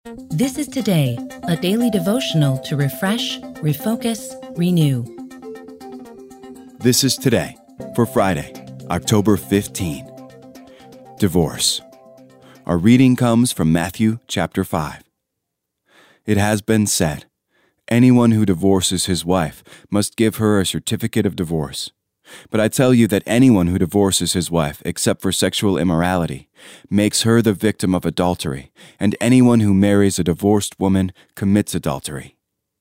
This is Today, a daily devotional to refresh, refocus, renew. This is Today for Friday, October 15. Divorce. Our reading comes from Matthew chapter 5. It has been said, anyone who divorces his wife must give her a certificate of divorce. But I tell you that anyone who divorces his wife except for sexual immorality makes her the victim of adultery, and anyone who marries a divorced woman commits adultery.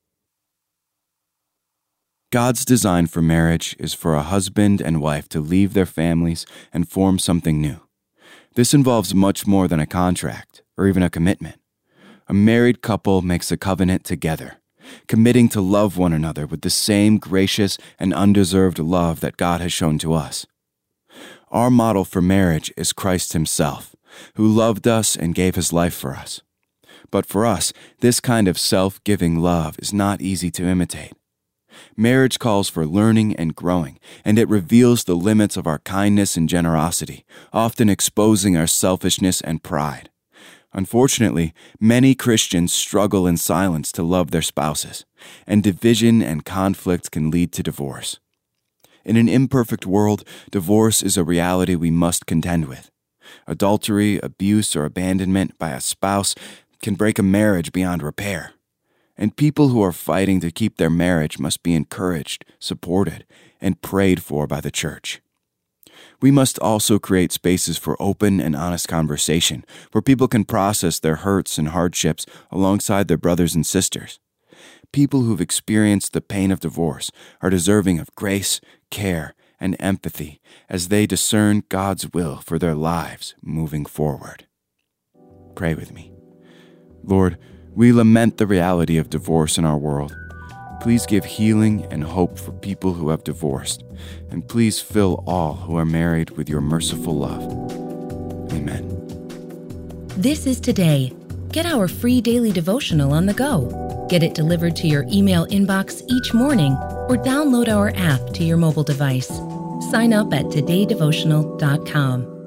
God's design for marriage is for a husband and wife to leave their families and form something new. This involves much more than a contract or even a commitment. A married couple makes a covenant together, committing to love one another with the same gracious and undeserved love that God has shown to us. Our model for marriage is Christ himself, who loved us and gave his life for us. But for us, this kind of self-giving love is not easy to imitate. Marriage calls for learning and growing, and it reveals the limits of our kindness and generosity, often exposing our selfishness and pride. Unfortunately, many Christians struggle in silence to love their spouses, and division and conflict can lead to divorce. In an imperfect world, divorce is a reality we must contend with. Adultery, abuse, or abandonment by a spouse can break a marriage beyond repair. And people who are fighting to keep their marriage must be encouraged, supported, and prayed for by the church. We must also create spaces for open and honest conversation where people can process their hurts and hardships alongside their brothers and sisters. People who've experienced the pain of divorce are deserving of grace, care, and empathy as they discern God's will for their lives moving forward. Pray with me. Lord, we lament the reality of divorce in our world. Please give healing and hope for people who have divorced, and please fill all who are married with your merciful love. Amen. This is Today. Get our free daily devotional on the go. Get it delivered to your email inbox each morning or download our app to your mobile device. Sign up at todaydevotional.com.